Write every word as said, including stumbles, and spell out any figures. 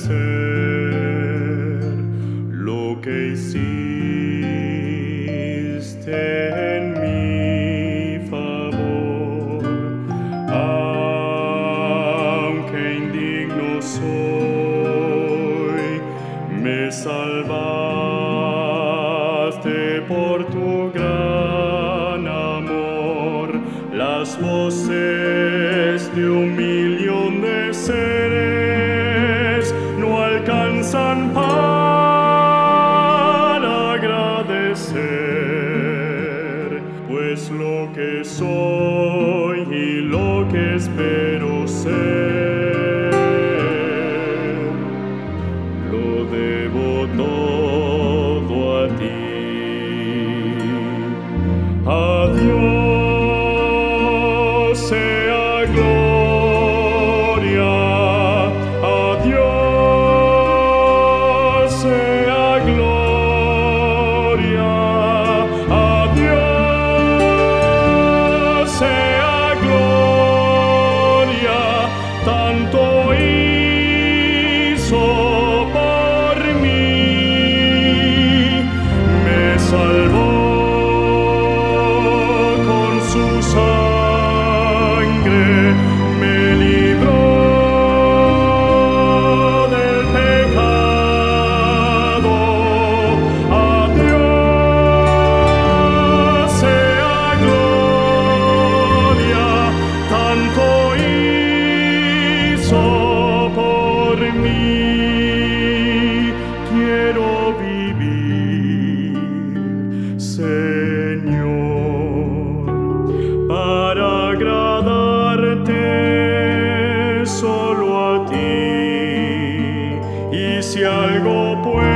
agradecer lo que hiciste en mi favor, aunque indigno soy, me salvaste por tu gran amor. Las voces de un millón de seres no alcanzan para agradecer, pues lo que soy y lo que espero ser, lo debo todo a ti. A Dios sea gloria, a Dios sea gloria, a Dios sea gloria, tanto hizo por mí, me salvó con su sangre, me libró del pecado. A Dios sea gloria, tanto hizo por mí. Quiero vivir, Señor, para agradarte solo a ti, y si algo puedo